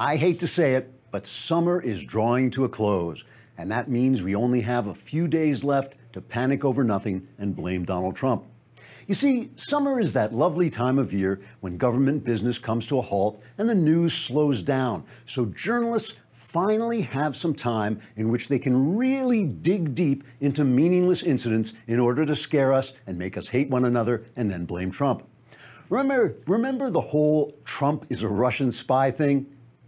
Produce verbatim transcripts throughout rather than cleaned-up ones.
I hate to say it, but summer is drawing to a close, and that means we only have a few days left to panic over nothing and blame Donald Trump. You see, summer is that lovely time of year when government business comes to a halt and the news slows down, so journalists finally have some time in which they can really dig deep into meaningless incidents in order to scare us and make us hate one another and then blame Trump. Remember, remember the whole Trump is a Russian spy thing?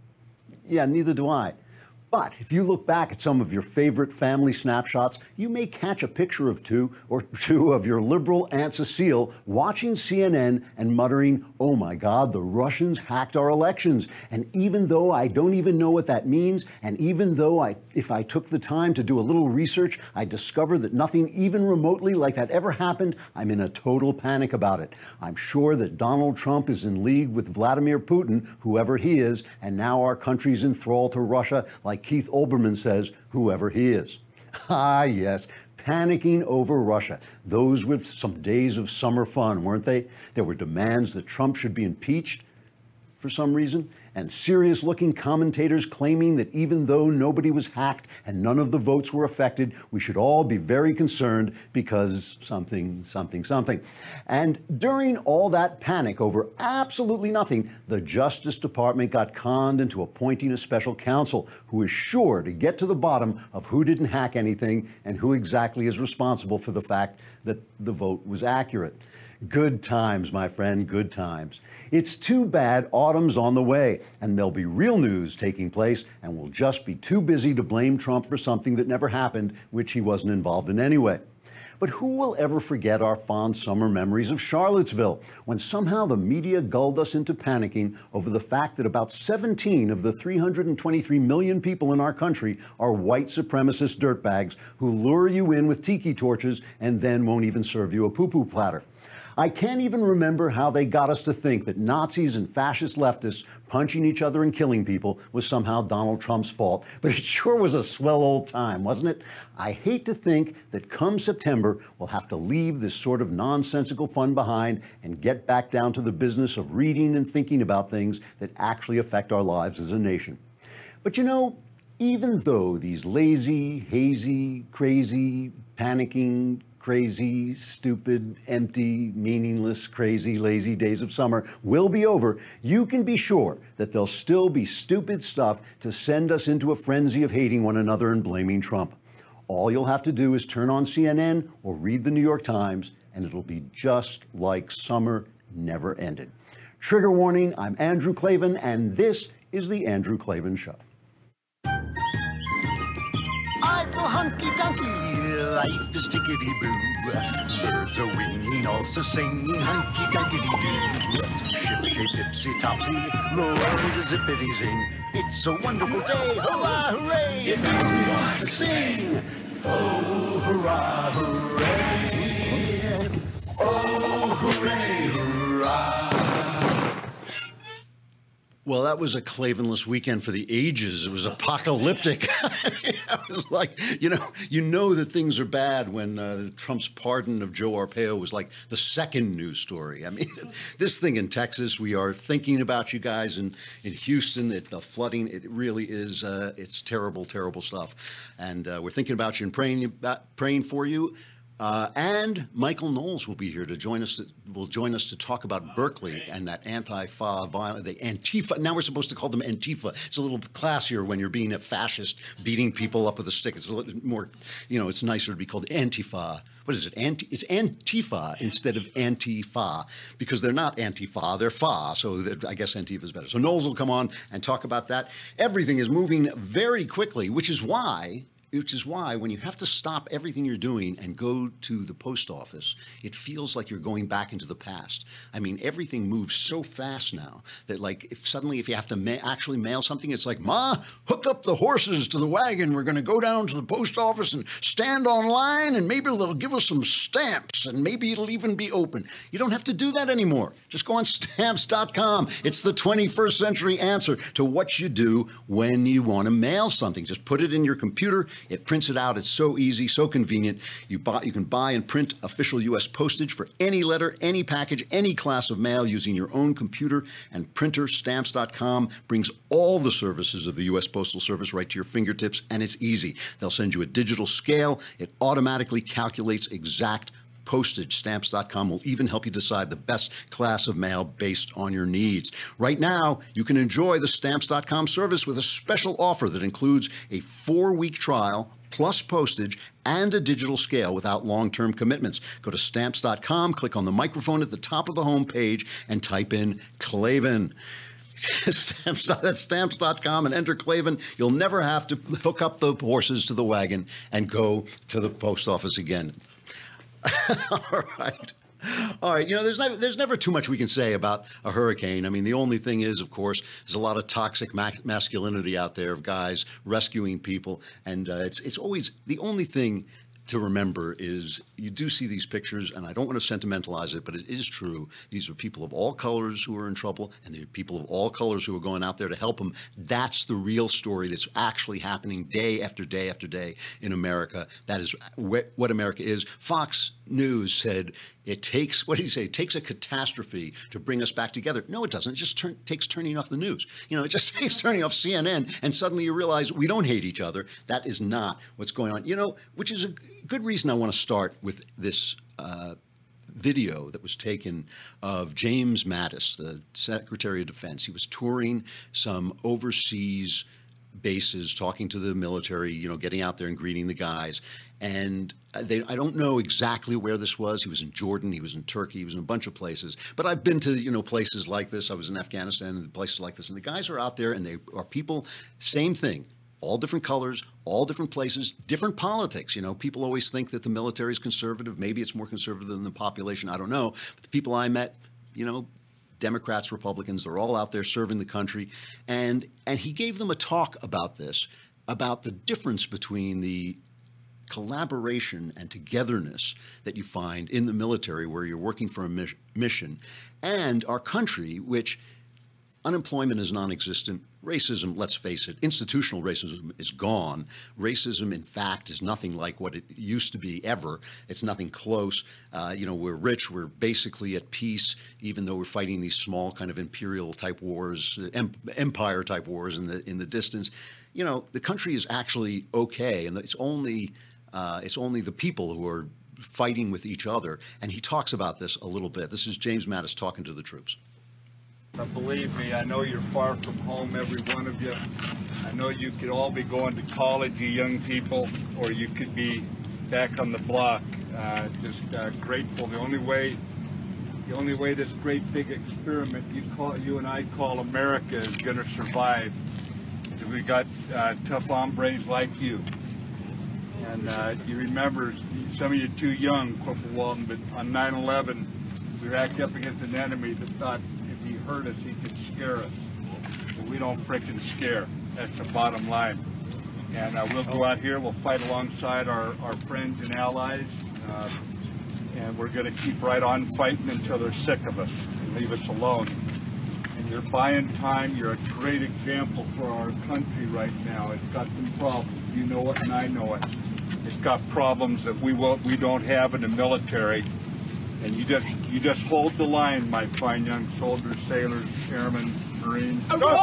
Yeah, neither do I. But if you look back at some of your favorite family snapshots, you may catch a picture of two or two of your liberal Aunt Cecile watching C N N and muttering, "Oh my God, the Russians hacked our elections." And even though I don't even know what that means, and even though I, if I took the time to do a little research, I discover that nothing even remotely like that ever happened, I'm in a total panic about it. I'm sure that Donald Trump is in league with Vladimir Putin, whoever he is, and now our country's in thrall to Russia, like Keith Olbermann says, whoever he is. Ah, yes, panicking over Russia. Those were some days of summer fun, weren't they? There were demands that Trump should be impeached for some reason, and serious-looking commentators claiming that even though nobody was hacked and none of the votes were affected, we should all be very concerned because something, something, something. And during all that panic over absolutely nothing, the Justice Department got conned into appointing a special counsel who is sure to get to the bottom of who didn't hack anything and who exactly is responsible for the fact that the vote was accurate. Good times, my friend, good times. It's too bad autumn's on the way, and there'll be real news taking place, and we'll just be too busy to blame Trump for something that never happened, which he wasn't involved in anyway. But who will ever forget our fond summer memories of Charlottesville, when somehow the media gulled us into panicking over the fact that about seventeen of the three hundred twenty-three million people in our country are white supremacist dirtbags who lure you in with tiki torches and then won't even serve you a poo-poo platter. I can't even remember how they got us to think that Nazis and fascist leftists punching each other and killing people was somehow Donald Trump's fault, but it sure was a swell old time, wasn't it? I hate to think that come September, we'll have to leave this sort of nonsensical fun behind and get back down to the business of reading and thinking about things that actually affect our lives as a nation. But you know, even though these lazy, hazy, crazy, panicking, crazy, stupid, empty, meaningless, crazy, lazy days of summer will be over, you can be sure that there'll still be stupid stuff to send us into a frenzy of hating one another and blaming Trump. All you'll have to do is turn on C N N or read the New York Times, and it'll be just like summer never ended. Trigger warning, I'm Andrew Klavan, and this is The Andrew Klavan Show. I feel hunky-dunky, life is tickety-boo. Birds are winging, also singing hunky-dunky-doo. Ship-shape, tipsy-topsy, the world is zippity-zing. It's a wonderful day, hurrah, hooray! It makes me want to sing. Oh, hurrah, hooray! Oh, hooray, hurrah! Well, that was a Klavanless weekend for the ages. It was apocalyptic. It was like, you know, you know that things are bad when uh, Trump's pardon of Joe Arpaio was like the second news story. I mean, this thing in Texas, we are thinking about you guys in, in Houston, it, the flooding, it really is, uh, it's terrible, terrible stuff. And uh, we're thinking about you and praying, about, praying for you. Uh, and Michael Knowles will be here to join us. To, will join us to talk about Berkeley and that anti-fa violence, the Antifa. Now we're supposed to call them Antifa. It's a little classier when you're being a fascist, beating people up with a stick. It's a little more, you know, it's nicer to be called Antifa. What is it? Anti, it's Antifa instead of Antifa because they're not Antifa, they're fa. So I guess Antifa is better. So Knowles will come on and talk about that. Everything is moving very quickly, which is why. Which is why when you have to stop everything you're doing and go to the post office, it feels like you're going back into the past. I mean, everything moves so fast now that like if suddenly if you have to ma actually mail something, it's like, Ma, hook up the horses to the wagon. We're going to go down to the post office and stand online and maybe they'll give us some stamps and maybe it'll even be open. You don't have to do that anymore. Just go on stamps dot com. It's the twenty-first century answer to what you do when you want to mail something. Just put it in your computer. It prints it out. It's so easy, so convenient. You buy, you can buy and print official U S postage for any letter, any package, any class of mail using your own computer and printer. Stamps dot com brings all the services of the U S Postal Service right to your fingertips, and it's easy. They'll send you a digital scale. It automatically calculates exact postage. Stamps dot com will even help you decide the best class of mail based on your needs. Right now, you can enjoy the Stamps dot com service with a special offer that includes a four-week trial plus postage and a digital scale without long-term commitments. Go to Stamps dot com, click on the microphone at the top of the home page, and type in Klavan. Stamps, that's Stamps dot com, and enter Klavan. You'll never have to hook up the horses to the wagon and go to the post office again. All right. All right. You know, there's never, there's never too much we can say about a hurricane. I mean, the only thing is, of course, there's a lot of toxic ma masculinity out there of guys rescuing people. And uh, it's, it's always the only thing to remember is you do see these pictures, and I don't want to sentimentalize it, but it is true. These are people of all colors who are in trouble, and they're people of all colors who are going out there to help them. That's the real story that's actually happening day after day after day in America. That is wh what America is. Fox News said it takes, what did he say? It takes a catastrophe to bring us back together. No, it doesn't. It just turn, takes turning off the news. You know, it just takes turning off C N N, and suddenly you realize we don't hate each other. That is not what's going on. You know, which is a good reason I want to start with this uh, video that was taken of James Mattis, the Secretary of Defense. He was touring some overseas bases, talking to the military, you know, getting out there and greeting the guys. And they, I don't know exactly where this was. He was in Jordan, he was in Turkey, he was in a bunch of places. But I've been to, you know, places like this. I was in Afghanistan and places like this. And the guys are out there, and they are people, same thing. All different colors, all different places, different politics. You know, people always think that the military is conservative. Maybe it's more conservative than the population. I don't know. But the people I met, you know, Democrats, Republicans, they're all out there serving the country. And, and he gave them a talk about this, about the difference between the collaboration and togetherness that you find in the military where you're working for a mis mission and our country, which unemployment is non-existent. Racism, let's face it, institutional racism is gone. Racism, in fact, is nothing like what it used to be ever. It's nothing close. Uh, you know, we're rich. We're basically at peace, even though we're fighting these small kind of imperial-type wars, em empire-type wars in the in the distance. You know, the country is actually okay, and it's only uh, it's only the people who are fighting with each other. And he talks about this a little bit. This is James Mattis talking to the troops. But believe me, I know you're far from home, every one of you. I know you could all be going to college, you young people, or you could be back on the block. Uh, just uh, grateful. The only way, the only way this great big experiment you call, you and I call America is going to survive is if we got uh, tough hombres like you. And uh, you remember, some of you too young, Corporal Walton, but on nine eleven, we were acting up against an enemy that thought if he hurt us, he could scare us. But we don't frickin' scare. That's the bottom line. And uh, we'll go out here, we'll fight alongside our, our friends and allies, uh, and we're going to keep right on fighting until they're sick of us and leave us alone. And you're buying time. You're a great example for our country right now. It's got some problems. You know it and I know it. It's got problems that we won't, we don't have in the military. And you just you just hold the line, my fine young soldiers, sailors, airmen, Marines.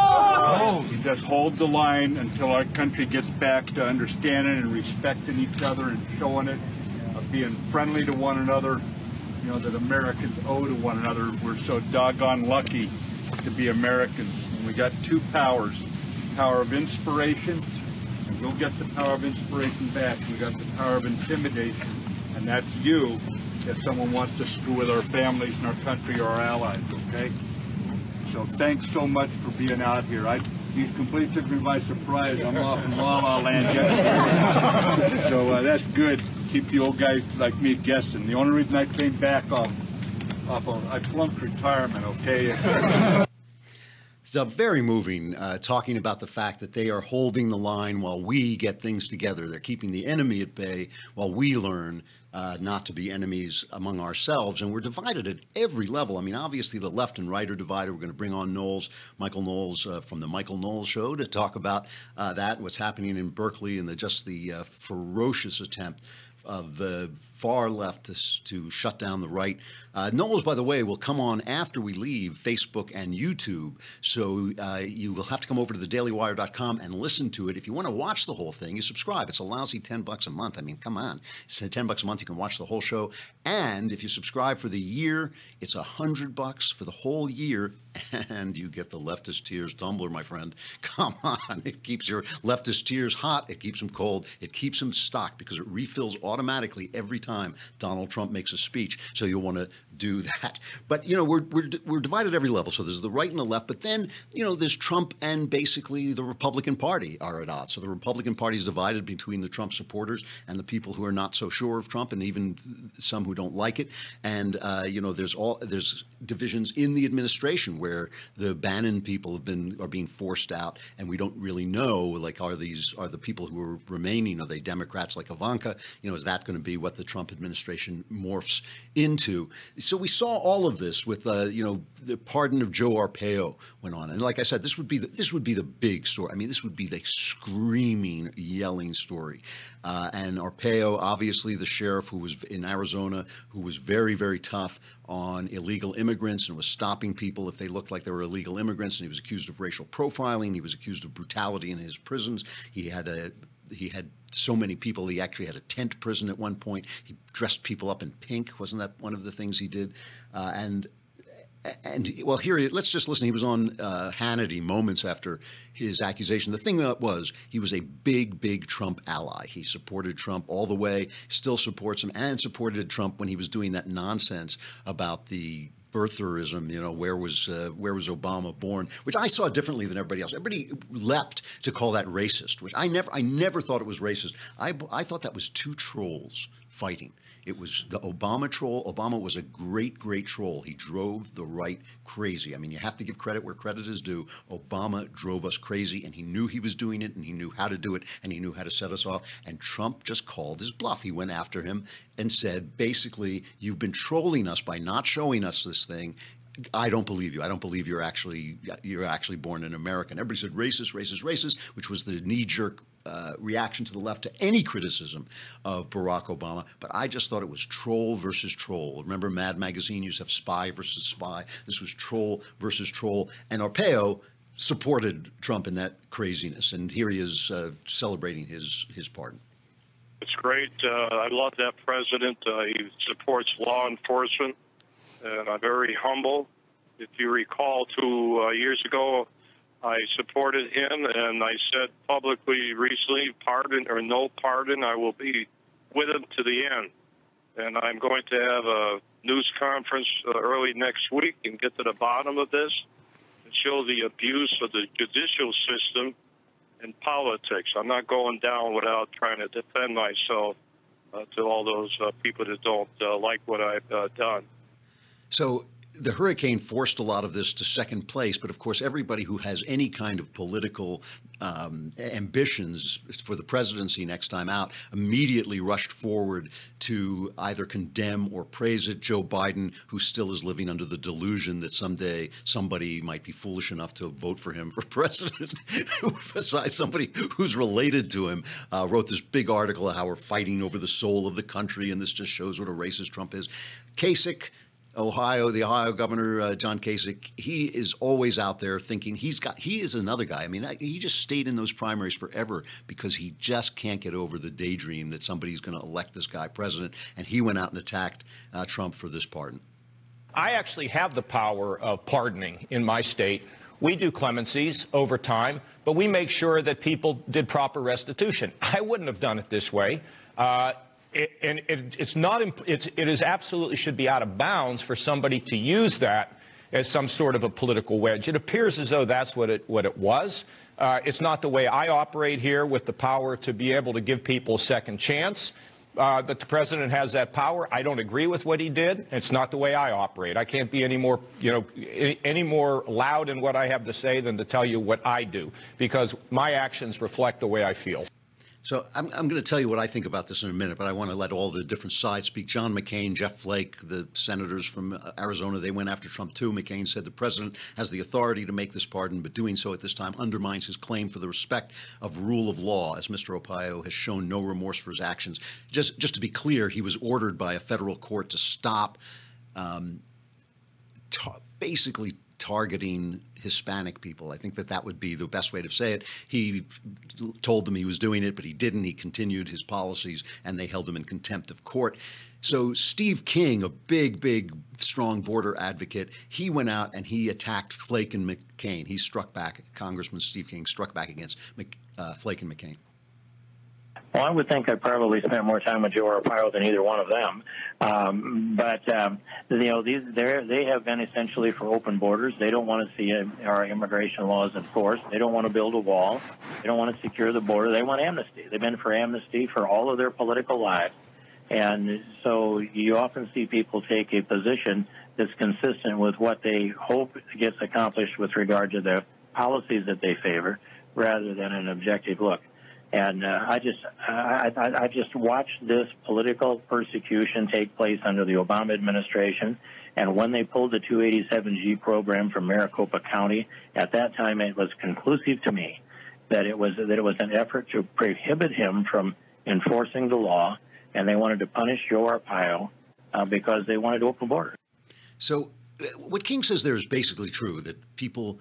Oh! You just hold the line until our country gets back to understanding and respecting each other and showing it, of being friendly to one another, you know, that Americans owe to one another. We're so doggone lucky to be Americans. And we got two powers, power of inspiration, and we'll get the power of inspiration back. We got the power of intimidation, and that's you. If someone wants to screw with our families and our country or our allies, okay? So thanks so much for being out here. I, you completely took me by surprise. I'm off in La La Land yesterday. So uh, that's good. Keep the old guys like me guessing. The only reason I came back off, off of, I flunked retirement, okay? It's uh, very moving, uh, talking about the fact that they are holding the line while we get things together. They're keeping the enemy at bay while we learn uh, not to be enemies among ourselves. And we're divided at every level. I mean, obviously, the left and right are divided. We're going to bring on Knowles, Michael Knowles uh, from the Michael Knowles Show to talk about uh, that, what's happening in Berkeley, and the, just the uh, ferocious attempt of the far left to, to shut down the right. Uh, Knowles, by the way, will come on after we leave Facebook and YouTube. So uh, you will have to come over to the daily wire dot com and listen to it. If you want to watch the whole thing, you subscribe. It's a lousy ten bucks a month. I mean, come on. It's ten bucks a month. You can watch the whole show. And if you subscribe for the year, it's a hundred bucks for the whole year. And you get the Leftist Tears tumbler, my friend. Come on. It keeps your leftist tears hot. It keeps them cold. It keeps them stocked because it refills automatically every time Donald Trump makes a speech. So you'll want to do that. But, you know, we're, we're, we're divided at every level. So there's the right and the left. But then, you know, there's Trump and basically the Republican Party are at odds. So the Republican Party is divided between the Trump supporters and the people who are not so sure of Trump, and even some who don't like it. And, uh, you know, there's all there's divisions in the administration where the Bannon people have been are being forced out, and we don't really know, like, are these are the people who are remaining, are they Democrats like Ivanka? You know, is that going to be what the Trump administration morphs into? So we saw all of this with, uh, you know, the pardon of Joe Arpaio went on, and like I said, this would be the, this would be the big story. I mean, this would be the screaming, yelling story. Uh, and Arpaio, obviously, the sheriff who was in Arizona, who was very, very tough on illegal immigrants and was stopping people if they looked like they were illegal immigrants. And he was accused of racial profiling. He was accused of brutality in his prisons. He had a he had so many people. He actually had a tent prison at one point. He dressed people up in pink. Wasn't that one of the things he did? Uh, and And, well, here, let's just listen. He was on uh, Hannity moments after his accusation. The thing was, he was a big, big Trump ally. He supported Trump all the way, still supports him, and supported Trump when he was doing that nonsense about the birtherism, you know, where was uh, where was Obama born, which I saw differently than everybody else. Everybody leapt to call that racist, which I never I never thought it was racist. I, I thought that was two trolls fighting. It was the Obama troll. Obama was a great, great troll. He drove the right crazy. I mean, you have to give credit where credit is due. Obama drove us crazy, and he knew he was doing it, and he knew how to do it, and he knew how to set us off. And Trump just called his bluff. He went after him and said, basically, you've been trolling us by not showing us this thing. I don't believe you. I don't believe you're actually you're actually born an American. Everybody said racist, racist, racist, which was the knee-jerk uh, reaction to the left to any criticism of Barack Obama. But I just thought it was troll versus troll. Remember, Mad Magazine used to have spy versus spy. This was troll versus troll. And Arpaio supported Trump in that craziness. And here he is uh, celebrating his his pardon. It's great. Uh, I love that president. Uh, he supports law enforcement. And I'm very humble. If you recall, two uh, years ago, I supported him, and I said publicly recently, pardon or no pardon, I will be with him to the end. And I'm going to have a news conference uh, early next week and get to the bottom of this and show the abuse of the judicial system in politics. I'm not going down without trying to defend myself uh, to all those uh, people that don't uh, like what I've uh, done. So the hurricane forced a lot of this to second place. But of course, everybody who has any kind of political um, ambitions for the presidency next time out immediately rushed forward to either condemn or praise it. Joe Biden, who still is living under the delusion that someday somebody might be foolish enough to vote for him for president, besides somebody who's related to him, uh, wrote this big article of how we're fighting over the soul of the country. And this just shows what a racist Trump is. Kasich, Ohio, the Ohio governor, uh, John Kasich, he is always out there thinking he's got, he is another guy. I mean, that, he just stayed in those primaries forever because he just can't get over the daydream that somebody's going to elect this guy president. And he went out and attacked uh, Trump for this pardon. I actually have the power of pardoning in my state. We do clemencies over time, but we make sure that people did proper restitution. I wouldn't have done it this way. Uh, It, and it, it's not, it's, it is absolutely should be out of bounds for somebody to use that as some sort of a political wedge. It appears as though that's what it, what it was. Uh, it's not the way I operate here with the power to be able to give people a second chance. uh, that the president has that power. I don't agree with what he did. It's not the way I operate. I can't be any more, you know, any, any more loud in what I have to say than to tell you what I do, because my actions reflect the way I feel. So I'm, I'm going to tell you what I think about this in a minute, but I want to let all the different sides speak. John McCain, Jeff Flake, the senators from Arizona, they went after Trump too. McCain said the president has the authority to make this pardon, but doing so at this time undermines his claim for the respect of rule of law, as Mister Arpaio has shown no remorse for his actions. Just, just to be clear, he was ordered by a federal court to stop um, ta- basically targeting Hispanic people. I think that that would be the best way to say it. He told them he was doing it, but he didn't. He continued his policies, and they held him in contempt of court. So Steve King, a big, big, strong border advocate, he went out and he attacked Flake and McCain. He struck back. Congressman Steve King struck back against Mc, uh, Flake and McCain. Well, I would think I probably spent more time with Joe Arpaio than either one of them. Um, but, um, you know, these, they have been essentially for open borders. They don't want to see our immigration laws enforced. They don't want to build a wall. They don't want to secure the border. They want amnesty. They've been for amnesty for all of their political lives. And so you often see people take a position that's consistent with what they hope gets accomplished with regard to the policies that they favor, rather than an objective look. And uh, I just I, I, I just watched this political persecution take place under the Obama administration. And when they pulled the two eighty-seven G program from Maricopa County, at that time it was conclusive to me that it was that it was an effort to prohibit him from enforcing the law, and they wanted to punish Joe Arpaio uh, because they wanted to open borders. So what King says there is basically true, that people,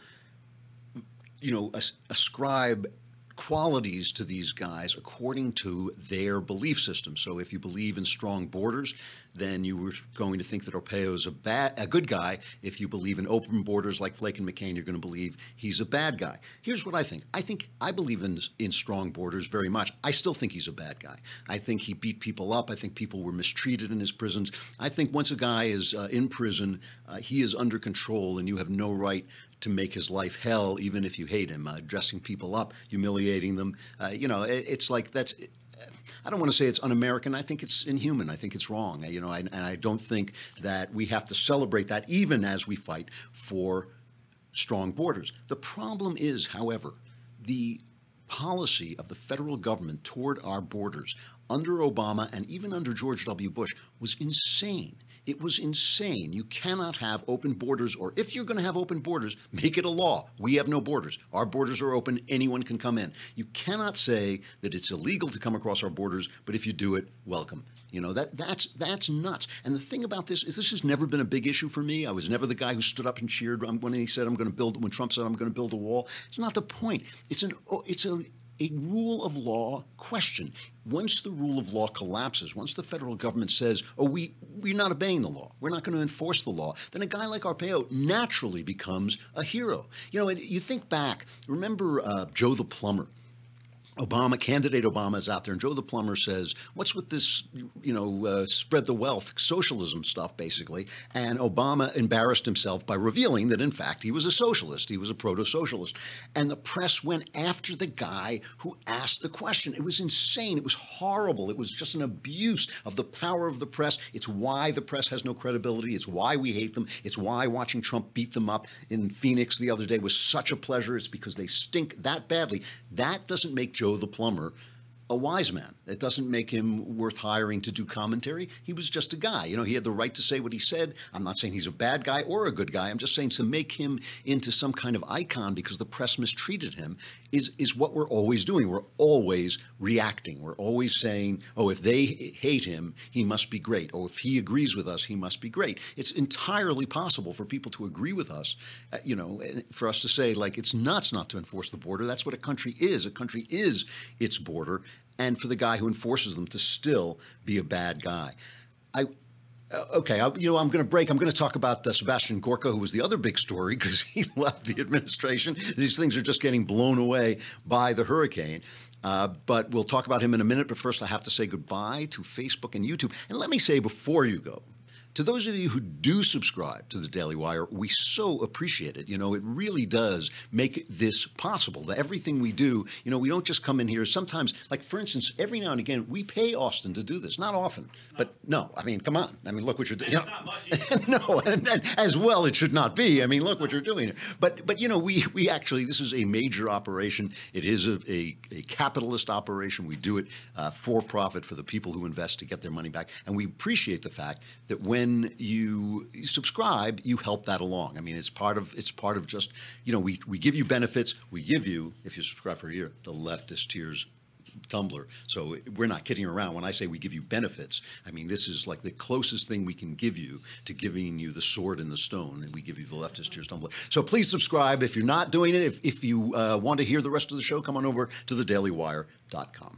you know, as- ascribe qualities to these guys according to their belief system. So if you believe in strong borders, then you were going to think that Arpaio is a bad, a good guy. If you believe in open borders like Flake and McCain, you're going to believe he's a bad guy. Here's what I think. I think I believe in in strong borders very much. I still think he's a bad guy. I think he beat people up. I think people were mistreated in his prisons. I think once a guy is uh, in prison, uh, he is under control, and you have no right to make his life hell, even if you hate him, uh, dressing people up, humiliating them. Uh, you know, it, it's like that's, I don't want to say it's un-American. I think it's inhuman. I think it's wrong. You know, I, and I don't think that we have to celebrate that even as we fight for strong borders. The problem is, however, the policy of the federal government toward our borders under Obama and even under George W. Bush was insane. It was insane. You cannot have open borders, or if you're going to have open borders, make it a law. We have no borders. Our borders are open. Anyone can come in. You cannot say that it's illegal to come across our borders, but if you do it, welcome. You know, that that's that's nuts. And the thing about this is this has never been a big issue for me. I was never the guy who stood up and cheered when he said, I'm going to build, when Trump said, I'm going to build a wall. It's not the point. It's an, it's a, a rule of law question. Once the rule of law collapses, once the federal government says, oh, we, we're not obeying the law, we're not going to enforce the law, then a guy like Arpaio naturally becomes a hero. You know, and you think back, remember uh, Joe the Plumber? Obama, candidate Obama is out there, and Joe the Plumber says, what's with this, you know, uh, spread the wealth, socialism stuff, basically. And Obama embarrassed himself by revealing that, in fact, he was a socialist. He was a proto-socialist. And the press went after the guy who asked the question. It was insane. It was horrible. It was just an abuse of the power of the press. It's why the press has no credibility. It's why we hate them. It's why watching Trump beat them up in Phoenix the other day was such a pleasure. It's because they stink that badly. That doesn't make Joe the Plumber a wise man. It doesn't make him worth hiring to do commentary. He was just a guy. You know, he had the right to say what he said. I'm not saying he's a bad guy or a good guy. I'm just saying to make him into some kind of icon because the press mistreated him is, is what we're always doing. We're always reacting. We're always saying, oh, if they hate him, he must be great. Or if he agrees with us, he must be great. It's entirely possible for people to agree with us, uh, you know, for us to say, like, it's nuts not to enforce the border. That's what a country is. A country is its border. And for the guy who enforces them to still be a bad guy. I, uh, okay, I, you know, I'm going to break. I'm going to talk about uh, Sebastian Gorka, who was the other big story because he left the administration. These things are just getting blown away by the hurricane. Uh, but we'll talk about him in a minute. But first, I have to say goodbye to Facebook and YouTube. And let me say before you go, To those of you who do subscribe to the Daily Wire, we so appreciate it. You know, it really does make this possible. That everything we do, you know, we don't just come in here. Sometimes, like for instance, every now and again, we pay Austin to do this. Not often, no. but no. I mean, come on. I mean, look what you're doing. You know, no, and, and as well, it should not be. I mean, look what you're doing. But but you know, we we actually this is a major operation. It is a a, a capitalist operation. We do it uh, for profit for the people who invest to get their money back, and we appreciate the fact that when When you subscribe, you help that along. I mean, it's part of it's part of just, you know, we, we give you benefits. We give you, if you subscribe for a year, the Leftist Tears tumbler. So we're not kidding around. When I say we give you benefits, I mean, this is like the closest thing we can give you to giving you the sword and the stone, and we give you the Leftist Tears tumbler. So please subscribe. If you're not doing it, if, if you uh, want to hear the rest of the show, come on over to the daily wire dot com.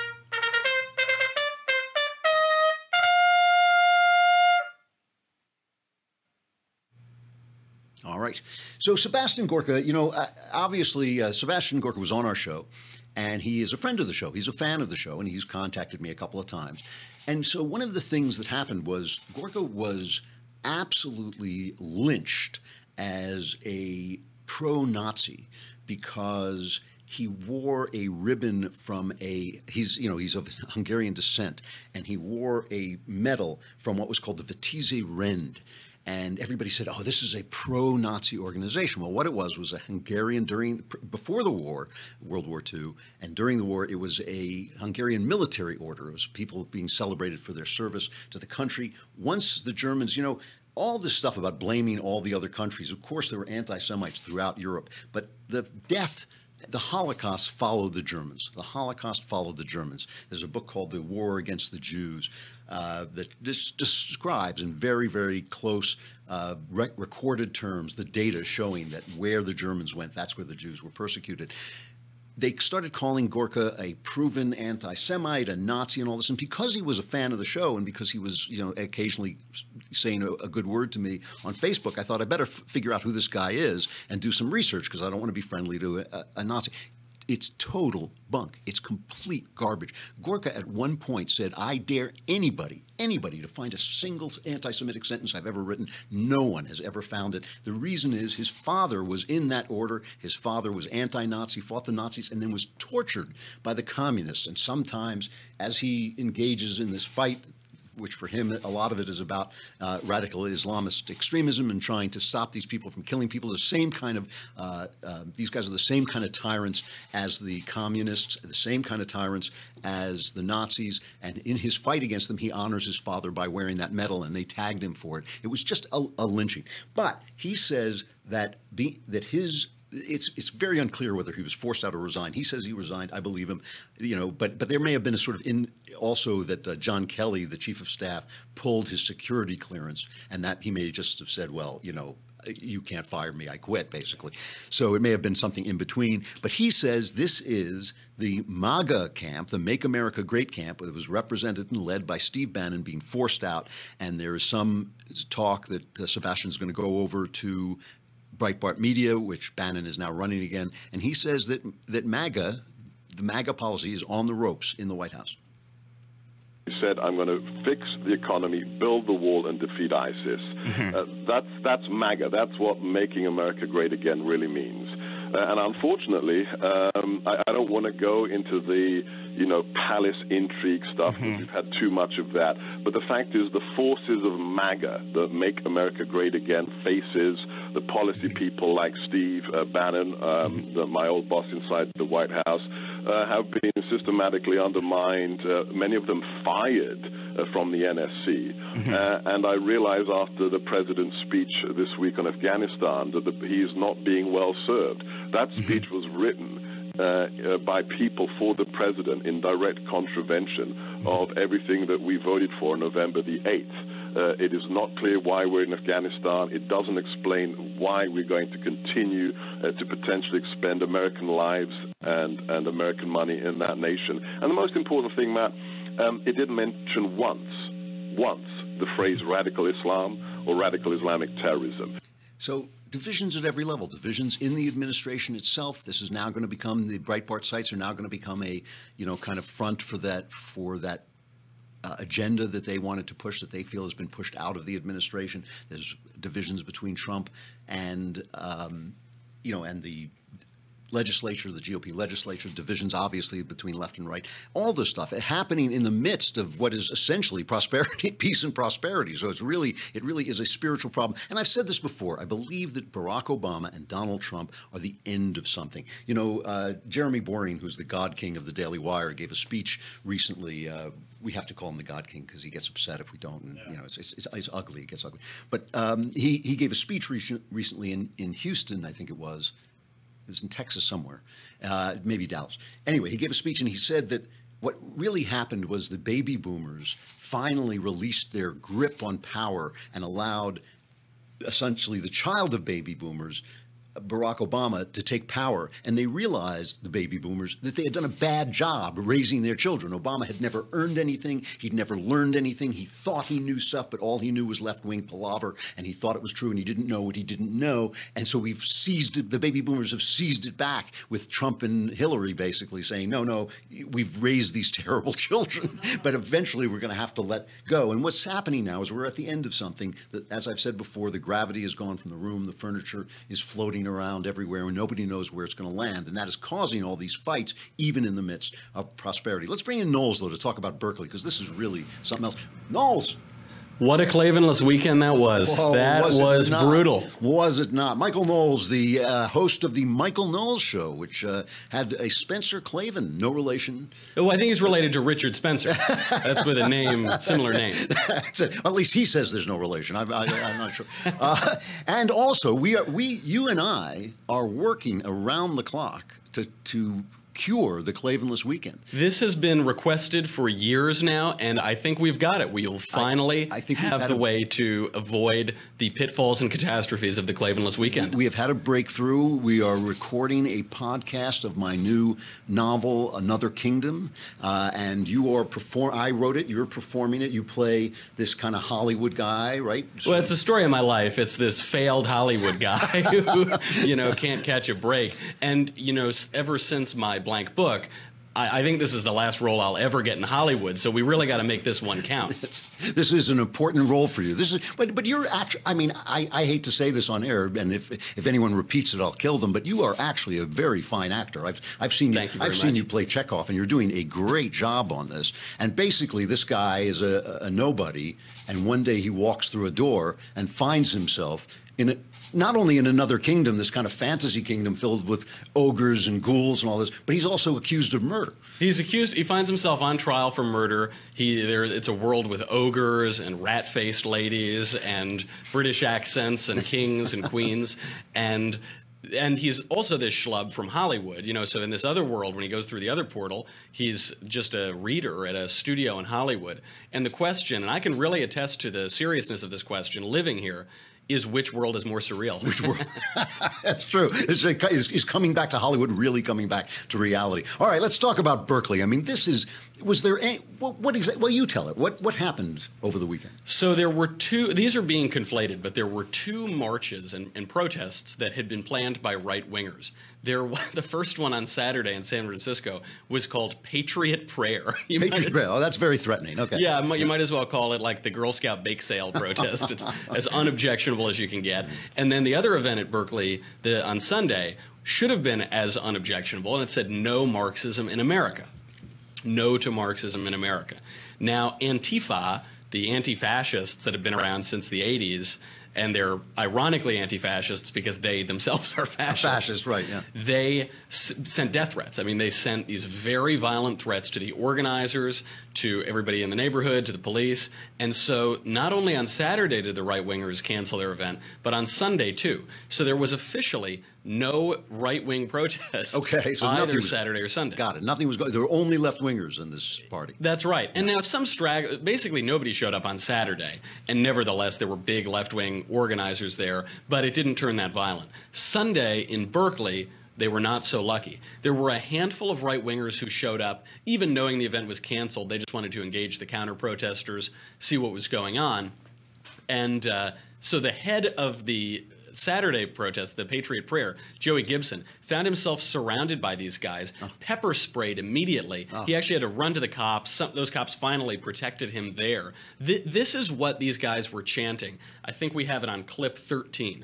All right. So Sebastian Gorka, you know, uh, obviously uh, Sebastian Gorka was on our show, and he is a friend of the show. He's a fan of the show, and he's contacted me a couple of times. And so one of the things that happened was Gorka was absolutely lynched as a pro-Nazi because he wore a ribbon from a, he's, you know, he's of Hungarian descent, and he wore a medal from what was called the Viteze Rend. And everybody said, oh, this is a pro-Nazi organization. Well, what it was was a Hungarian during, before the war, World War Two, and during the war, it was a Hungarian military order. It was people being celebrated for their service to the country. Once the Germans, you know, all this stuff about blaming all the other countries, of course, there were anti-Semites throughout Europe, but the death, the Holocaust followed the Germans. The Holocaust followed the Germans. There's a book called The War Against the Jews uh, that this describes in very, very close uh, rec recorded terms the data showing that where the Germans went, that's where the Jews were persecuted. They started calling Gorka a proven anti-Semite, a Nazi, and all this. And because he was a fan of the show, and because he was, you know, occasionally saying a, a good word to me on Facebook, I thought I better f figure out who this guy is and do some research because I don't want to be friendly to a, a Nazi. It's total bunk. It's complete garbage. Gorka at one point said, I dare anybody, anybody to find a single anti-Semitic sentence I've ever written. No one has ever found it. The reason is his father was in that order. His father was anti-Nazi, fought the Nazis, and then was tortured by the communists. And sometimes as he engages in this fight, which for him, a lot of it is about uh, radical Islamist extremism and trying to stop these people from killing people. The same kind of, uh, uh, these guys are the same kind of tyrants as the communists, the same kind of tyrants as the Nazis. And in his fight against them, he honors his father by wearing that medal, and they tagged him for it. It was just a, a lynching. But he says that, be, that his It's it's very unclear whether he was forced out or resigned. He says he resigned. I believe him, you know. But but there may have been a sort of in also that uh, John Kelly, the chief of staff, pulled his security clearance, and that he may just have said, well, you know, you can't fire me, I quit, basically. So it may have been something in between. But he says this is the MAGA camp, the Make America Great camp, that was represented and led by Steve Bannon, being forced out. And there is some talk that uh, Sebastian's going to go over to Breitbart Media, which Bannon is now running again, and he says that that MAGA, the MAGA policy, is on the ropes in the White House. He said, "I'm going to fix the economy, build the wall, and defeat ISIS." Mm-hmm. uh, that's that's MAGA. That's what making America great again really means. Uh, and unfortunately, um, I, I don't want to go into the, you know, palace intrigue stuff. Mm-hmm. We've had too much of that. But the fact is, the forces of MAGA, the Make America Great Again faces, the policy people like Steve uh, Bannon, um, the, my old boss inside the White House, uh, have been systematically undermined, uh, many of them fired uh, from the N S C. Mm-hmm. uh, and I realize after the president's speech this week on Afghanistan that the, he is not being well served. That speech mm-hmm. was written Uh, uh, by people for the president in direct contravention of everything that we voted for on November the eighth. Uh, it is not clear why we're in Afghanistan. It doesn't explain why we're going to continue uh, to potentially expend American lives and, and American money in that nation. And the most important thing, Matt, um, it didn't mention once, once, the phrase radical Islam or radical Islamic terrorism. So divisions at every level, divisions in the administration itself. This is now going to become, the Breitbart sites are now going to become a, you know, kind of front for that, for that uh, agenda that they wanted to push that they feel has been pushed out of the administration. There's divisions between Trump and, um, you know, and the legislature, the G O P legislature, divisions obviously between left and right, all this stuff happening in the midst of what is essentially prosperity, peace and prosperity. So it's really, it really is a spiritual problem. And I've said this before, I believe that Barack Obama and Donald Trump are the end of something. You know, uh, Jeremy Boring, who's the God King of the Daily Wire, gave a speech recently. Uh, we have to call him the God King because he gets upset if we don't. And, yeah. you know, it's, it's, it's, it's ugly. It gets ugly. But um, he, he gave a speech re- recently in, in Houston, I think it was. It was in Texas somewhere, uh, maybe Dallas. Anyway, he gave a speech and he said that what really happened was the baby boomers finally released their grip on power and allowed essentially the child of baby boomers, Barack Obama, to take power. And they realized, the baby boomers, that they had done a bad job raising their children. Obama had never earned anything. He'd never learned anything. He thought he knew stuff, but all he knew was left-wing palaver, and he thought it was true, and he didn't know what he didn't know. And so we've seized it, the baby boomers have seized it back with Trump and Hillary basically saying, no, no, we've raised these terrible children, but eventually we're going to have to let go. And what's happening now is we're at the end of something that, as I've said before, the gravity has gone from the room, the furniture is floating around everywhere, and nobody knows where it's going to land. And that is causing all these fights, even in the midst of prosperity. Let's bring in Knowles, though, to talk about Berkeley, because this is really something else. Knowles! What a Klavanless weekend that was. Whoa, that was, was brutal. Was it not? Michael Knowles, the uh, host of the Michael Knowles Show, which uh, had a Spencer Klavan, no relation. Oh, I think he's related to Richard Spencer. That's with a name, similar name. That's it. At least he says there's no relation. I, I, I'm not sure. Uh, and also, we are, we, you and I are working around the clock to to. cure the Klavanless weekend. This has been requested for years now, and I think we've got it. We'll finally I, I think have the a, way to avoid the pitfalls and catastrophes of the Klavanless weekend. We have had a breakthrough. We are recording a podcast of my new novel, Another Kingdom, uh, and you are perform. I wrote it. You're performing it. You play this kind of Hollywood guy, right? So well, it's the story of my life. It's this failed Hollywood guy who, you know, can't catch a break. And, you know, ever since my blank book, I, I think this is the last role I'll ever get in Hollywood, so we really got to make this one count. It's, this is an important role for you. This is, but but you're actually. I mean, I, I hate to say this on air, and if if anyone repeats it, I'll kill them. But you are actually a very fine actor. I've I've seen you. Thank you I've very seen much. you play Chekhov, and you're doing a great job on this. And basically, this guy is a, a nobody, and one day he walks through a door and finds himself in a. Not only in another kingdom, this kind of fantasy kingdom filled with ogres and ghouls and all this, but he's also accused of murder. He's accused. He finds himself on trial for murder. He there. It's a world with ogres and rat-faced ladies and British accents and kings and queens, and and he's also this schlub from Hollywood. You know, so in this other world, when he goes through the other portal, he's just a reader at a studio in Hollywood. And the question, and I can really attest to the seriousness of this question, living here, is which world is more surreal? Which world? That's true. It's, it's coming back to Hollywood, really coming back to reality. All right, let's talk about Berkeley. I mean, this is, was there any, what, what exactly, well, you tell it. What, what happened over the weekend? So there were two, these are being conflated, but there were two marches and, and protests that had been planned by right-wingers. There, the first one on Saturday in San Francisco was called Patriot Prayer. You Patriot might, Prayer. Oh, that's very threatening. Okay. Yeah, you might as well call it like the Girl Scout bake sale protest. It's as unobjectionable as you can get. And then the other event at Berkeley the, on Sunday should have been as unobjectionable, and it said no Marxism in America. No to Marxism in America. Now, Antifa, the anti-fascists that have been around since the eighties, and they're ironically anti-fascists because they themselves are fascists. Fascists, right, yeah. They s- sent death threats. I mean, they sent these very violent threats to the organizers, to everybody in the neighborhood, to the police. And so not only on Saturday did the right-wingers cancel their event, but on Sunday, too. So there was officially no right-wing protest okay, so either was, Saturday or Sunday. Got it. Nothing was going. There were only left-wingers in this party. That's right. And now some strag. Basically, nobody showed up on Saturday, and nevertheless, there were big left-wing organizers there. But it didn't turn that violent. Sunday in Berkeley, they were not so lucky. There were a handful of right-wingers who showed up, even knowing the event was canceled. They just wanted to engage the counter-protesters, see what was going on. And uh, so the head of the Saturday protest, the Patriot Prayer, Joey Gibson found himself surrounded by these guys, oh. pepper sprayed immediately. Oh. He actually had to run to the cops. Some, those cops finally protected him there. Th this is what these guys were chanting. I think we have it on clip thirteen.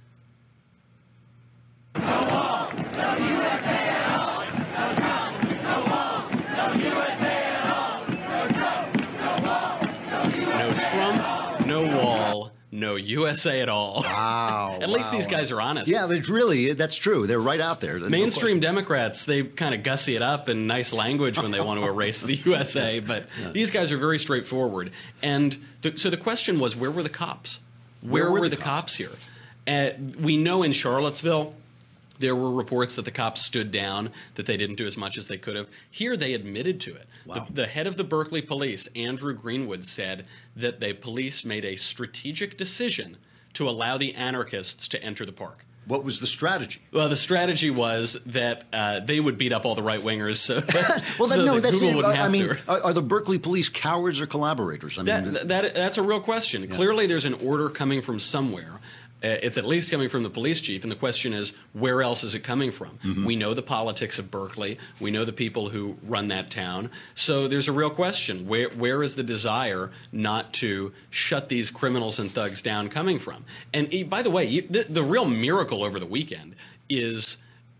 No wall, no U S A at all. No Trump, no wall, no U S A at all. No Trump, no wall, no U S A No Trump, no wall. No U S A at all. Wow. At wow, least these guys are honest. Yeah, that's really, that's true. They're right out there. Mainstream no Democrats, they kind of gussy it up in nice language when they want to erase the U S A, but yeah. these guys are very straightforward. And the, so the question was, where were the cops? Where, where were, were the, the cops? cops here? Uh, we know in Charlottesville, there were reports that the cops stood down, that they didn't do as much as they could have. Here, they admitted to it. Wow. The, the head of the Berkeley police, Andrew Greenwood, said that the police made a strategic decision to allow the anarchists to enter the park. What was the strategy? Well, the strategy was that uh, they would beat up all the right-wingers so that, well, that, so no, that that's Google it. wouldn't have I mean, to. Are, are the Berkeley police cowards or collaborators? I mean, that, that, that's a real question. Yeah. Clearly, there's an order coming from somewhere. Uh, it's at least coming from the police chief, and the question is, where else is it coming from? Mm-hmm. We know the politics of Berkeley. We know the people who run that town. So there's a real question. Where, where is the desire not to shut these criminals and thugs down coming from? And by the way, you, the, the real miracle over the weekend is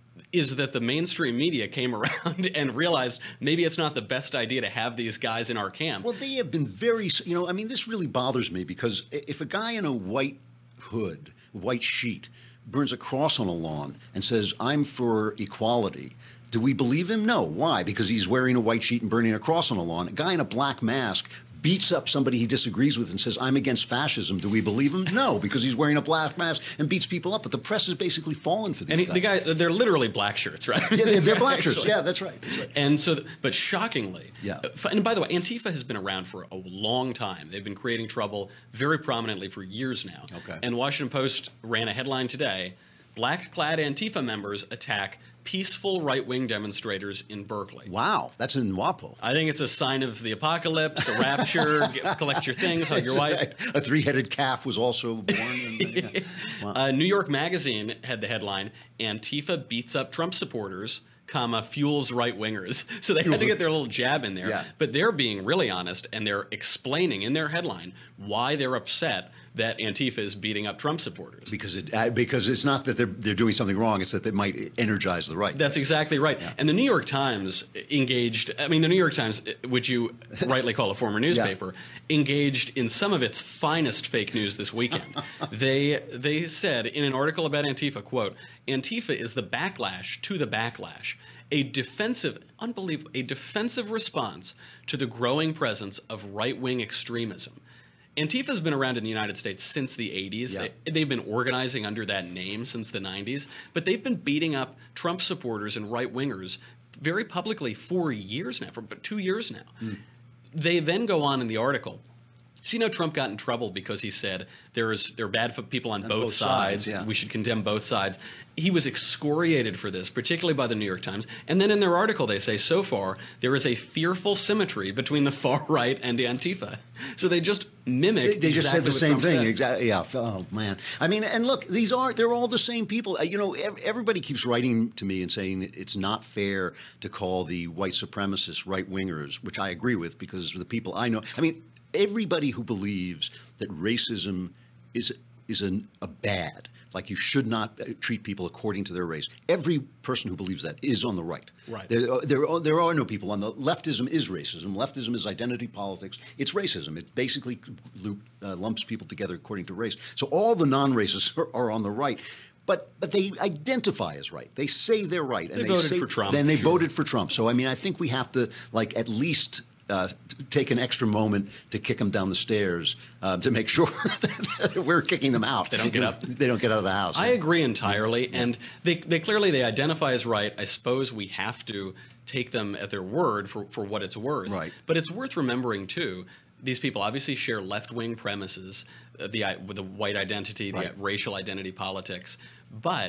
is that the mainstream media came around and realized maybe it's not the best idea to have these guys in our camp. Well, they have been very, you know, I mean, this really bothers me because if a guy in a white hood, white sheet, burns a cross on a lawn and says, I'm for equality, do we believe him? No. Why? Because he's wearing a white sheet and burning a cross on a lawn. A guy in a black mask beats up somebody he disagrees with and says, I'm against fascism. Do we believe him? No, because he's wearing a black mask and beats people up. But the press has basically fallen for these and he, guys. the guy, they're literally black shirts, right? Yeah, they're, they're black shirts. Yeah, that's right. That's right. And so, but shockingly, yeah. And by the way, Antifa has been around for a long time. They've been creating trouble very prominently for years now. Okay. And Washington Post ran a headline today, black-clad Antifa members attack peaceful right-wing demonstrators in Berkeley. Wow, that's in WAPO. I think it's a sign of the apocalypse, the rapture, get, collect your things, hug your wife. A three-headed calf was also born. And, yeah. Wow. uh, New York Magazine had the headline, Antifa beats up Trump supporters, comma, fuels right-wingers. So they had to get their little jab in there. Yeah. But they're being really honest, and they're explaining in their headline why they're upset that Antifa is beating up Trump supporters. Because it uh, because it's not that they're they're doing something wrong; it's that they might energize the right. That's exactly right. Yeah. And the New York Times engaged. I mean, the New York Times, which you rightly call a former newspaper, yeah. engaged in some of its finest fake news this weekend. they they said in an article about Antifa, quote, "Antifa is the backlash to the backlash, a defensive, unbelievable, a defensive response to the growing presence of right-wing extremism." Antifa's been around in the United States since the eighties. Yeah. They, they've been organizing under that name since the nineties, but they've been beating up Trump supporters and right-wingers very publicly for years now, for two years now. Mm. They then go on in the article. So you know Trump got in trouble because he said there's there are bad people on, on both, both sides. sides yeah. We should condemn both sides. He was excoriated for this, particularly by the New York Times. And then in their article they say, so far, there is a fearful symmetry between the far right and Antifa. So they just mimic They, they just exactly said the same Trump thing. said. Exactly. Yeah. Oh, man. I mean, and look, these are, they're all the same people. You know, everybody keeps writing to me and saying it's not fair to call the white supremacists right-wingers, which I agree with because the people I know, I mean, everybody who believes that racism is is an, a bad, like you should not treat people according to their race. Every person who believes that is on the right. Right. There, there, are, there are no people on the leftism is racism. Leftism is identity politics. It's racism. It basically loop, uh, lumps people together according to race. So all the non-racists are, are on the right. But but they identify as right. They say they're right. And they, they voted say, for Trump. Then they sure. voted for Trump. So, I mean, I think we have to, like, at least Uh, take an extra moment to kick them down the stairs uh, to make sure that we're kicking them out. They don't get up. They don't get out of the house. I agree entirely, yeah. and they, they clearly they identify as right. I suppose we have to take them at their word for, for what it's worth. Right. But it's worth remembering too. These people obviously share left-wing premises, uh, the with the white identity, the right. racial identity politics, but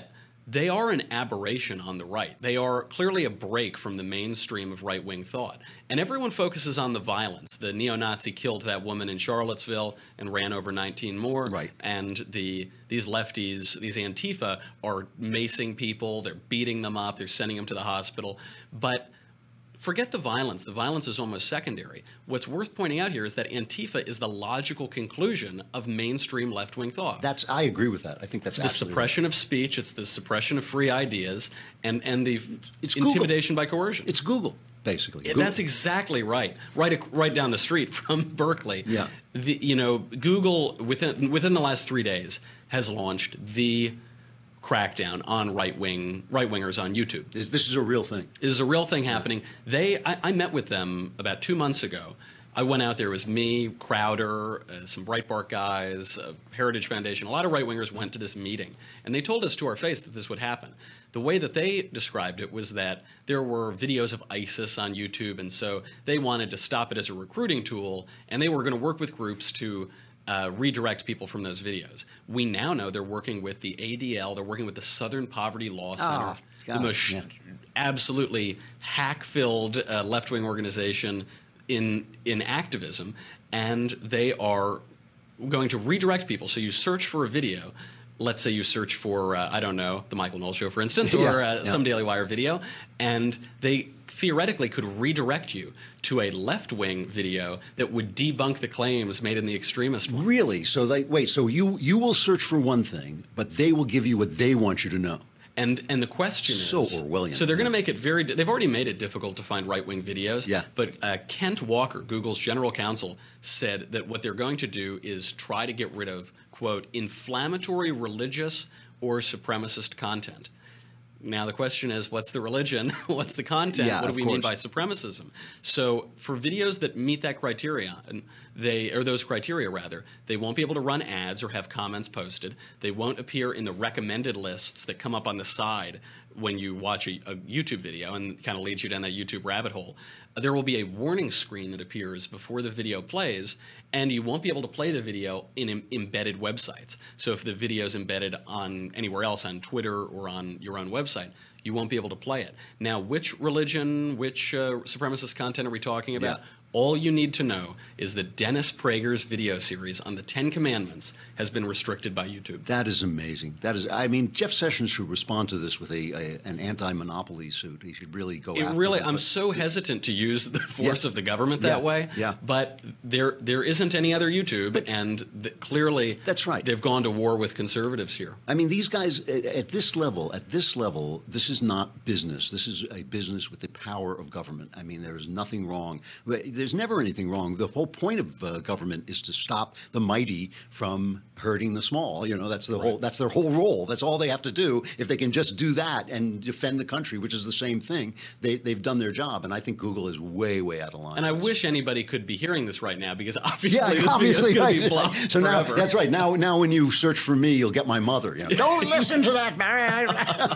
they are an aberration on the right. They are clearly a break from the mainstream of right-wing thought. And everyone focuses on the violence. The neo-Nazi killed that woman in Charlottesville and ran over nineteen more. Right. And the these lefties, these Antifa, are macing people. They're beating them up. They're sending them to the hospital. But forget the violence. The violence is almost secondary. What's worth pointing out here is that Antifa is the logical conclusion of mainstream left-wing thought. That's I agree with that. I think that's It's the absolutely suppression of speech. It's the suppression of free ideas, and and the It's intimidation Google. by coercion. It's Google, basically. Yeah, Google. that's exactly right. Right, ac- right down the street from Berkeley. Yeah. The, you know, Google within within the last three days has launched the crackdown on right wing right wingers on YouTube. This, this is a real thing. This is a real thing happening. They, I, I met with them about two months ago. I went out there. It was me, Crowder, uh, some Breitbart guys, uh, Heritage Foundation. A lot of right-wingers went to this meeting, and they told us to our face that this would happen. The way that they described it was that there were videos of ISIS on YouTube, and so they wanted to stop it as a recruiting tool, and they were going to work with groups to uh, redirect people from those videos. We now know they're working with the A D L. They're working with the Southern Poverty Law Center, Oh, the God, most yeah. absolutely hack-filled uh, left-wing organization in in activism, and they are going to redirect people. So you search for a video. Let's say you search for, uh, I don't know, the Michael Knowles Show, for instance, or Yeah, uh, yeah. some Daily Wire video, and they theoretically could redirect you to a left-wing video that would debunk the claims made in the extremist one. Really? So they wait. So you you will search for one thing, but they will give you what they want you to know. And and the question So is, Orwellian. so they're going to make it very. They've already made it difficult to find right-wing videos. Yeah. But uh, Kent Walker, Google's general counsel, said that what they're going to do is try to get rid of, quote, inflammatory religious or supremacist content. Now the question is, what's the religion? What's the content? Yeah, what do of we mean course. by supremacism? So for videos that meet that criteria, and they or those criteria rather, they won't be able to run ads or have comments posted. They won't appear in the recommended lists that come up on the side when you watch a, a YouTube video and kind of leads you down that YouTube rabbit hole. There will be a warning screen that appears before the video plays, and you won't be able to play the video in em- embedded websites. So if the video is embedded on anywhere else, on Twitter or on your own website, you won't be able to play it. Now, which religion, which uh, supremacist content are we talking about? Yeah. All you need to know is that Dennis Prager's video series on the Ten Commandments has been restricted by YouTube. That is amazing. That is. I mean, Jeff Sessions should respond to this with a, a an anti-monopoly suit. He should really go. It after really, them, I'm but- so hesitant to use the force Yeah. of the government that Yeah. way. Yeah. But there, there isn't any other YouTube, and th- clearly, That's right. They've gone to war with conservatives here. I mean, these guys at, at this level, at this level, this is not business. This is a business with the power of government. I mean, there is nothing wrong. There's never anything wrong. The whole point of uh, government is to stop the mighty from hurting the small. You know, that's the whole. That's their whole role. That's all they have to do. If they can just do that and defend the country, which is the same thing, they they've done their job. And I think Google is way, way out of line. And I on this. wish anybody could be hearing this right now, because obviously Yeah, this obviously, video is going to be right. blocked So now, forever. that's right. Now, now, when you search for me, you'll get my mother. You know, don't listen to that, Barry.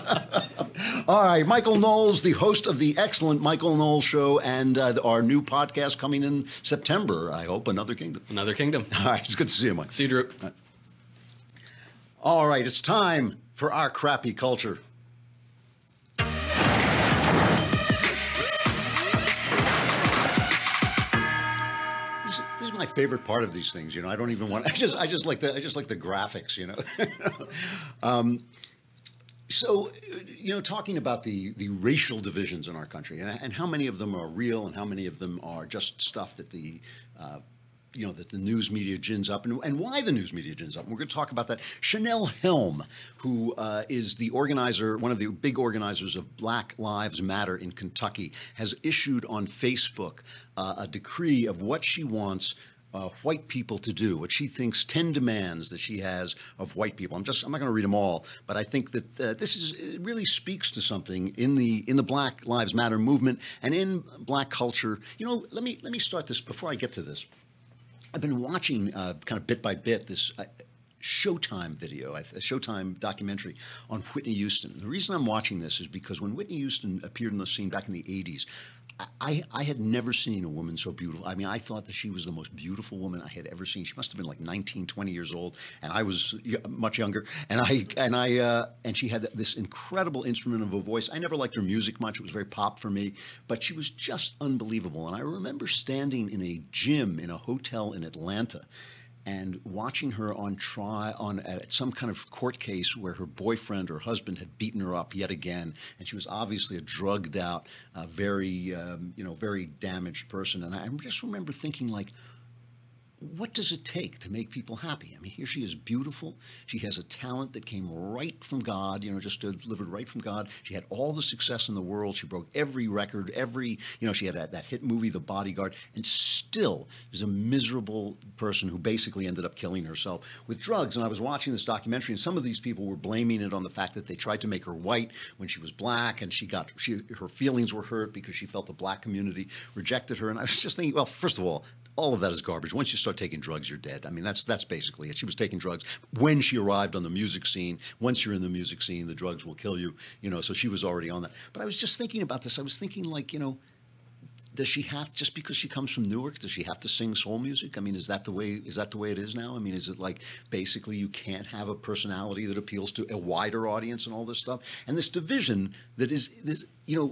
All right, Michael Knowles, the host of the excellent Michael Knowles Show, and uh, our new podcast coming in September. I hope Another Kingdom. Another Kingdom. All right, it's good to see you, Mike. See you, Drew. All right, it's time for our crappy culture. This, this is my favorite part of these things. You know, I don't even want. I just, I just like the, I just like the graphics. You know. um, So, you know, talking about the, the racial divisions in our country, and, and how many of them are real and how many of them are just stuff that the, uh, you know, that the news media gins up, and, and why the news media gins up. And we're going to talk about that. Chanel Helm, who uh, is the organizer, one of the big organizers of Black Lives Matter in Kentucky, has issued on Facebook uh, a decree of what she wants Uh, white people to do, what she thinks ten demands that she has of white people. I'm just I'm not going to read them all, but I think that uh, this is it really speaks to something in the in the Black Lives Matter movement and in Black culture. You know, let me let me start this before I get to this. I've been watching uh, kind of bit by bit this uh, Showtime video, a Showtime documentary on Whitney Houston. The reason I'm watching this is because when Whitney Houston appeared on the scene back in the eighties, I, I had never seen a woman so beautiful. I mean, I thought that she was the most beautiful woman I had ever seen. She must have been like nineteen, twenty years old, and I was much younger. And I and I uh, and she had this incredible instrument of a voice. I never liked her music much; it was very pop for me. But she was just unbelievable. And I remember standing in a gym in a hotel in Atlanta, and watching her on try on at some kind of court case where her boyfriend or husband had beaten her up yet again, and she was obviously a drugged out, uh, very um, you know, very damaged person. And I just remember thinking, like, what does it take to make people happy? I mean, here she is, beautiful. She has a talent that came right from God, you know, just delivered right from God. She had all the success in the world. She broke every record, every, you know, she had that, that hit movie, The Bodyguard, and still is a miserable person who basically ended up killing herself with drugs. And I was watching this documentary, and some of these people were blaming it on the fact that they tried to make her white when she was black, and she got, she, her feelings were hurt because she felt the black community rejected her. And I was just thinking, well, first of all, all of that is garbage. Once you start taking drugs, you're dead. I mean, that's that's basically it. She was taking drugs when she arrived on the music scene. Once you're in the music scene, the drugs will kill you. You know, so she was already on that. But I was just thinking about this. I was thinking, like, you know, does she have, just because she comes from Newark, does she have to sing soul music? I mean, is that the way? Is that the way it is now? I mean, is it like basically you can't have a personality that appeals to a wider audience and all this stuff? And this division that is, this, you know.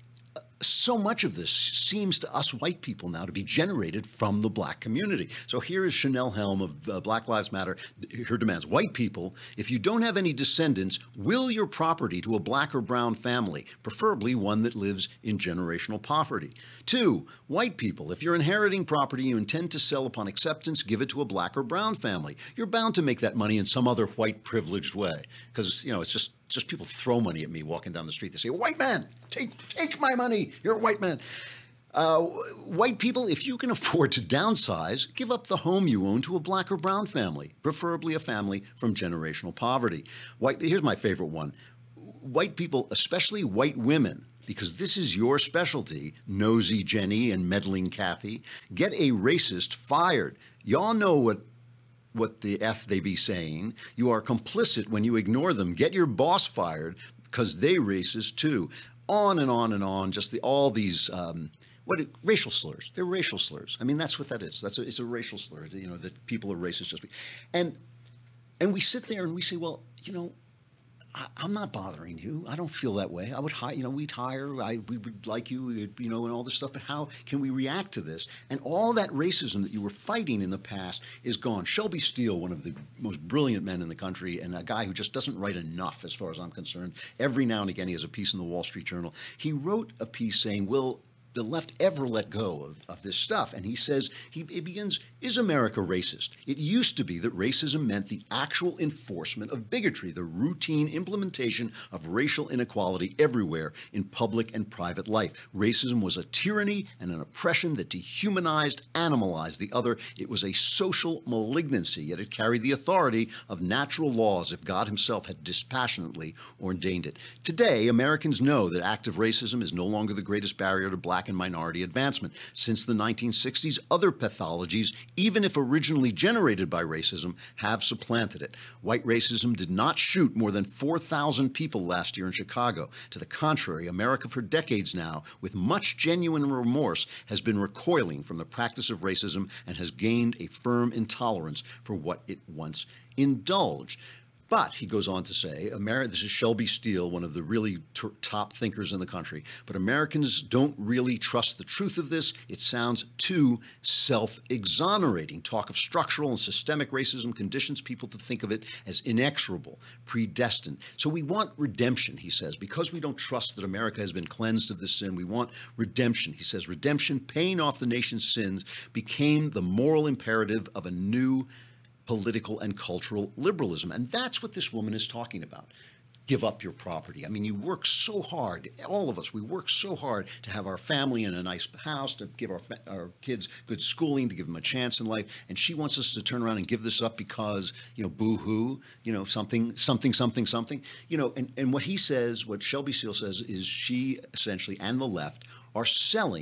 So much of this seems to us white people now to be generated from the black community. So here is Chanel Helm of uh, Black Lives Matter. Her demands: white people, if you don't have any descendants, will your property to a black or brown family, preferably one that lives in generational poverty. Two, white people, if you're inheriting property you intend to sell upon acceptance, give it to a black or brown family. You're bound to make that money in some other white privileged way, because, you know, it's just Just people throw money at me walking down the street. They say, white man, take take my money. You're a white man. Uh, white people, if you can afford to downsize, give up the home you own to a black or brown family, preferably a family from generational poverty. White, here's my favorite one. White people, especially white women, because this is your specialty, nosy Jenny and meddling Kathy, get a racist fired. Y'all know what what the F they be saying. You are complicit when you ignore them. Get your boss fired because they racist too. On and on and on, just the, all these, um, what, racial slurs. They're racial slurs. I mean, that's what that is. That's a, it's a racial slur, you know, that people are racist just be. And, and we sit there and we say, well, you know, I, I'm not bothering you. I don't feel that way. I would hire, you know, we'd hire, I, we would like you, you know, and all this stuff. But how can we react to this? And all that racism that you were fighting in the past is gone. Shelby Steele, one of the most brilliant men in the country, and a guy who just doesn't write enough as far as I'm concerned. Every now and again, he has a piece in the Wall Street Journal. He wrote a piece saying, will the left ever let go of, of this stuff? And he says, he, he begins, is America racist? It used to be that racism meant the actual enforcement of bigotry, the routine implementation of racial inequality everywhere in public and private life. Racism was a tyranny and an oppression that dehumanized, animalized the other. It was a social malignancy, yet it carried the authority of natural laws if God himself had dispassionately ordained it. Today, Americans know that active racism is no longer the greatest barrier to black and minority advancement. Since the nineteen sixties, other pathologies, even if originally generated by racism, have supplanted it. White racism did not shoot more than four thousand people last year in Chicago. To the contrary, America for decades now, with much genuine remorse, has been recoiling from the practice of racism and has gained a firm intolerance for what it once indulged. But, he goes on to say, Ameri- this is Shelby Steele, one of the really t- top thinkers in the country, but Americans don't really trust the truth of this. It sounds too self-exonerating. Talk of structural and systemic racism conditions people to think of it as inexorable, predestined. So we want redemption, he says. Because we don't trust that America has been cleansed of this sin, we want redemption. He says, redemption, paying off the nation's sins, became the moral imperative of a new political and cultural liberalism. And that's what this woman is talking about. Give up your property. I mean, you work so hard, all of us, we work so hard to have our family in a nice house, to give our, our kids good schooling, to give them a chance in life. And she wants us to turn around and give this up because, you know, boo-hoo, you know, something, something, something, something. You know, and, and what he says, what Shelby Steele says, is she essentially, and the left, are selling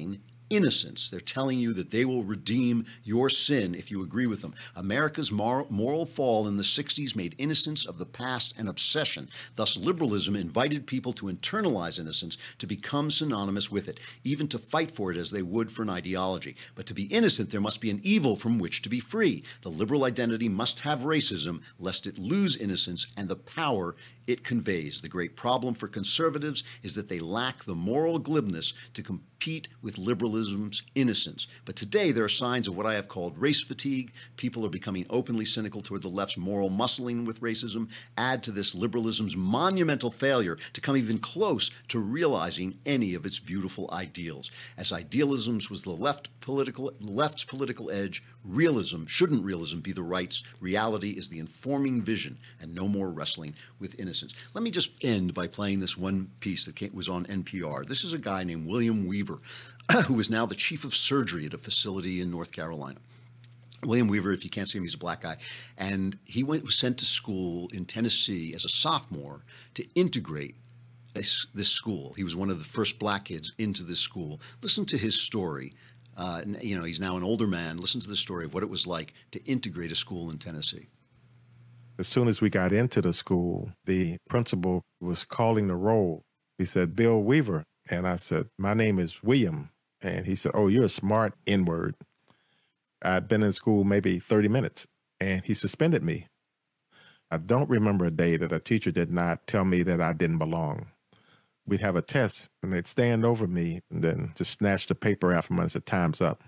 innocence. They're telling you that they will redeem your sin if you agree with them. America's moral, moral fall in the sixties made innocence of the past an obsession. Thus, liberalism invited people to internalize innocence, to become synonymous with it, even to fight for it as they would for an ideology. But to be innocent, there must be an evil from which to be free. The liberal identity must have racism, lest it lose innocence and the power it conveys. The great problem for conservatives is that they lack the moral glibness to compete with liberalism's innocence. But today there are signs of what I have called race fatigue. People are becoming openly cynical toward the left's moral muscling with racism. Add to this liberalism's monumental failure to come even close to realizing any of its beautiful ideals. As idealism's was the left political, left's political edge, realism, shouldn't realism be the right's? Reality is the informing vision, and no more wrestling with innocence. Let me just end by playing this one piece that came, was on N P R. This is a guy named William Weaver, who is now the chief of surgery at a facility in North Carolina. William Weaver, if you can't see him, he's a black guy. And he went, was sent to school in Tennessee as a sophomore to integrate this, this school. He was one of the first black kids into this school. Listen to his story. Uh, you know, he's now an older man. Listen to the story of what it was like to integrate a school in Tennessee. As soon as we got into the school, the principal was calling the roll. He said, "Bill Weaver." And I said, "My name is William." And he said, "Oh, you're a smart N-word." I'd been in school maybe thirty minutes, and he suspended me. I don't remember a day that a teacher did not tell me that I didn't belong. We'd have a test, and they'd stand over me and then just snatch the paper out from me and say, "Time's up."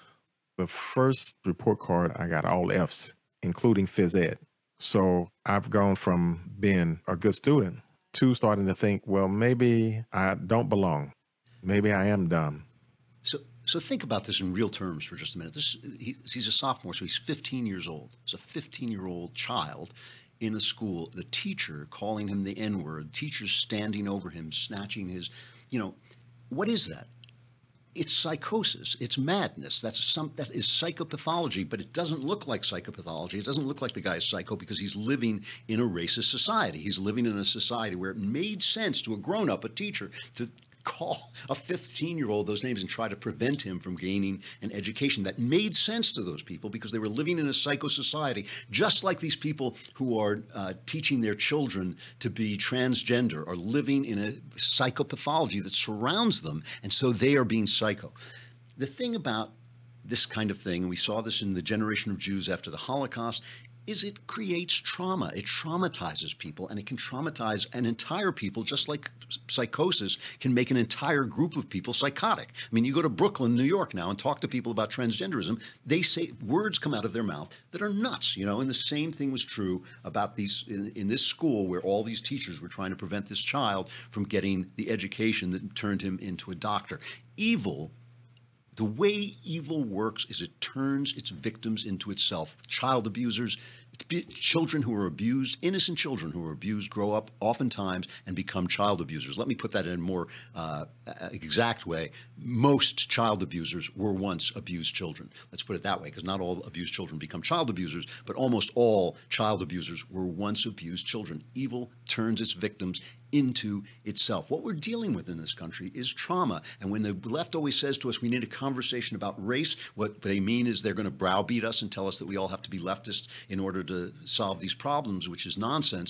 The first report card, I got all F's, including phys ed. So I've gone from being a good student to starting to think, well, maybe I don't belong. Maybe I am dumb. So, so think about this in real terms for just a minute. This, he, he's a sophomore, so he's fifteen years old. He's a fifteen-year-old child in a school. The teacher calling him the N-word, teachers standing over him, snatching his, you know, what is that? It's psychosis. It's madness. That's some, that is psychopathology, but it doesn't look like psychopathology. It doesn't look like the guy is psycho because he's living in a racist society. He's living in a society where it made sense to a grown-up, a teacher, to call a fifteen-year-old those names and try to prevent him from gaining an education. That made sense to those people because they were living in a psycho society, just like these people who are uh, teaching their children to be transgender are living in a psychopathology that surrounds them, and so they are being psycho. The thing about this kind of thing, and we saw this in the generation of Jews after the Holocaust, is it creates trauma. It traumatizes people, and it can traumatize an entire people, just like psychosis can make an entire group of people psychotic. I mean, you go to Brooklyn, New York now and talk to people about transgenderism, they say words come out of their mouth that are nuts, you know, and the same thing was true about these, in, in this school where all these teachers were trying to prevent this child from getting the education that turned him into a doctor. Evil, the way evil works is it turns its victims into itself. Child abusers, children who are abused, innocent children who are abused grow up oftentimes and become child abusers. Let me put that in a more uh, exact way. Most child abusers were once abused children. Let's put it that way, because not all abused children become child abusers, but almost all child abusers were once abused children. Evil turns its victims into itself. What we're dealing with in this country is trauma. And when the left always says to us, we need a conversation about race, what they mean is they're going to browbeat us and tell us that we all have to be leftists in order to solve these problems, which is nonsense.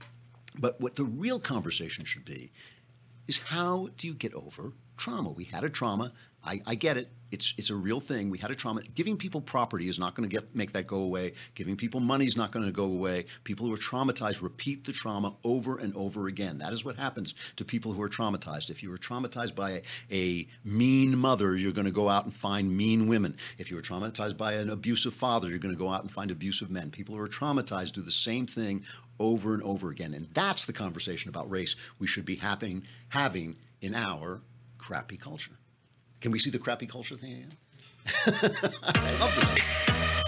But what the real conversation should be is, how do you get over trauma? We had a trauma. I, I get it. It's it's a real thing. We had a trauma. Giving people property is not going to get make that go away. Giving people money is not going to go away. People who are traumatized repeat the trauma over and over again. That is what happens to people who are traumatized. If you were traumatized by a, a mean mother, you're going to go out and find mean women. If you were traumatized by an abusive father, you're going to go out and find abusive men. People who are traumatized do the same thing over and over again. And that's the conversation about race we should be having, having in our crappy culture. Can we see the crappy culture thing again? I love this.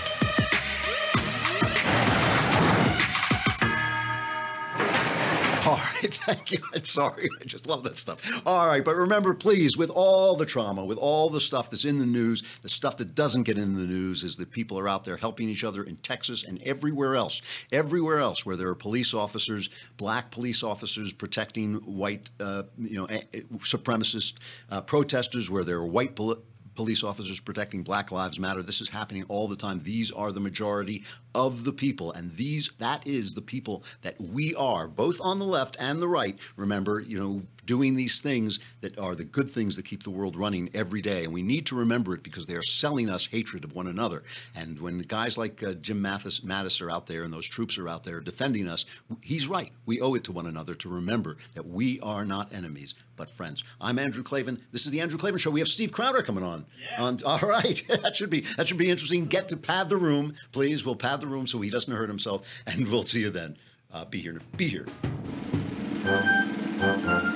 All right, thank you. I'm sorry. I just love that stuff. All right, but remember, please, with all the trauma, with all the stuff that's in the news, the stuff that doesn't get in the news is that people are out there helping each other in Texas and everywhere else, everywhere else where there are police officers, black police officers protecting white, uh, you know, supremacist uh, protesters, where there are white poli- police officers protecting Black Lives Matter. This is happening all the time. These are the majority of the people, and these that is the people that we are, both on the left and the right. Remember, you know, doing these things that are the good things that keep the world running every day. And we need to remember it because they are selling us hatred of one another. And when guys like uh, Jim Mathis, Mattis are out there and those troops are out there defending us, he's right. We owe it to one another to remember that we are not enemies, but friends. I'm Andrew Klavan. This is the Andrew Klavan Show. We have Steve Crowder coming on. Yeah. on all right. that should be that should be interesting. Get to pad the room, please. We'll pad the room so he doesn't hurt himself. And we'll see you then. Uh, be here. Be here.